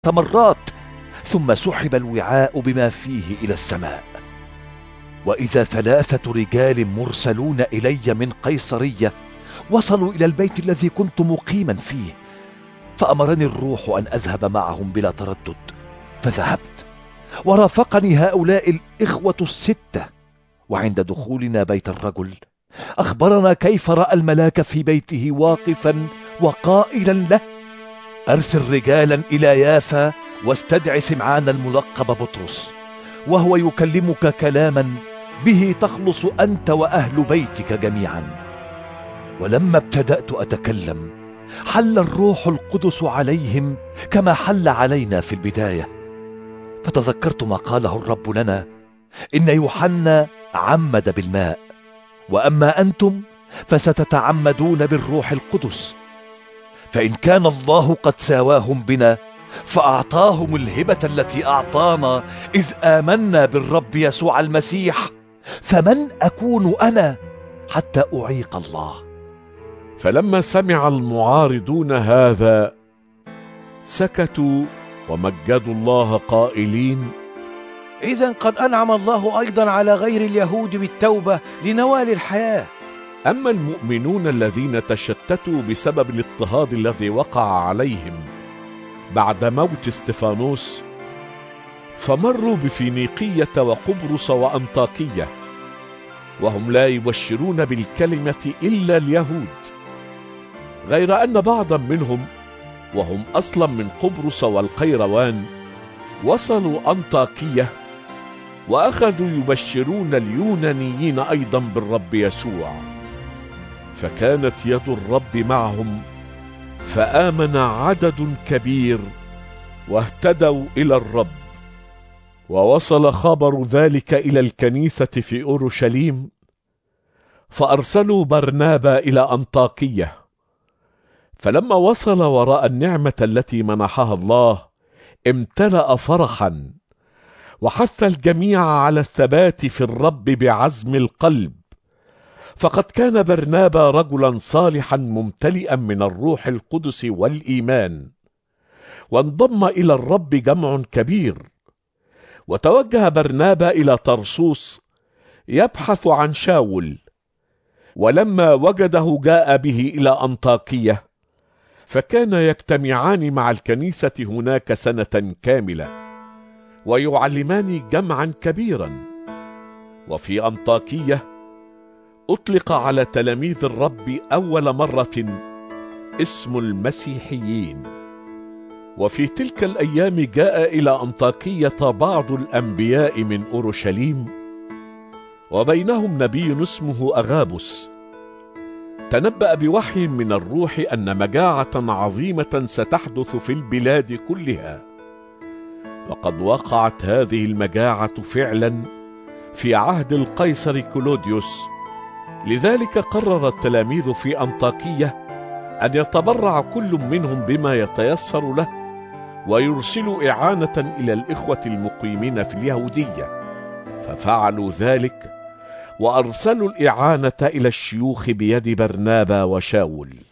مرات، ثم سحب الوعاء بما فيه إلى السماء. وإذا 3 رجال مرسلون إلي من قيصرية وصلوا إلى البيت الذي كنت مقيما فيه، فأمرني الروح أن أذهب معهم بلا تردد، فذهبت، ورافقني هؤلاء الإخوة 6. وعند دخولنا بيت الرجل أخبرنا كيف رأى الملاك في بيته واقفا وقائلا له: أرسل رجالا إلى يافا واستدع سمعان الملقب بطرس، وهو يكلمك كلاما به تخلص أنت وأهل بيتك جميعا. ولما ابتدأت أتكلم حل الروح القدس عليهم كما حل علينا في البداية، فتذكرت ما قاله الرب لنا: إن يوحنا عمد بالماء، وأما أنتم فستتعمدون بالروح القدس. فإن كان الله قد ساواهم بنا فأعطاهم الهبة التي أعطانا إذ آمنا بالرب يسوع المسيح، فمن أكون أنا حتى أعيق الله؟ فلما سمع المعارضون هذا سكتوا ومجدوا الله قائلين: إذن قد أنعم الله أيضا على غير اليهود بالتوبة لنوال الحياة. أما المؤمنون الذين تشتتوا بسبب الاضطهاد الذي وقع عليهم بعد موت استفانوس، فمروا بفينيقية وقبرص وأنطاكية، وهم لا يبشرون بالكلمة إلا اليهود، غير أن بعضا منهم وهم أصلا من قبرص والقيروان وصلوا أنطاكية وأخذوا يبشرون اليونانيين أيضا بالرب يسوع، فكانت يد الرب معهم، فآمن عدد كبير واهتدوا إلى الرب. ووصل خبر ذلك إلى الكنيسة في أورشليم، فأرسلوا برنابا إلى أنطاكية. فلما وصل ورأى النعمة التي منحها الله امتلأ فرحا، وحث الجميع على الثبات في الرب بعزم القلب، فقد كان برنابا رجلا صالحا ممتلئا من الروح القدس والإيمان. وانضم إلى الرب جمع كبير. وتوجه برنابا إلى طرسوس يبحث عن شاول، ولما وجده جاء به إلى أنطاكية، فكان يجتمعان مع الكنيسة هناك سنة كاملة ويعلمان جمعا كبيرا. وفي أنطاكية أطلق على تلاميذ الرب أول مرة اسم المسيحيين. وفي تلك الأيام جاء إلى أنطاكية بعض الأنبياء من أورشليم، وبينهم نبي اسمه أغابس، تنبأ بوحي من الروح أن مجاعة عظيمة ستحدث في البلاد كلها. وقد وقعت هذه المجاعة فعلا في عهد القيصر كلوديوس. لذلك قرر التلاميذ في أنطاكية أن يتبرع كل منهم بما يتيسر له، ويرسلوا إعانة إلى الإخوة المقيمين في اليهودية. ففعلوا ذلك، وأرسلوا الإعانة إلى الشيوخ بيد برنابا وشاول.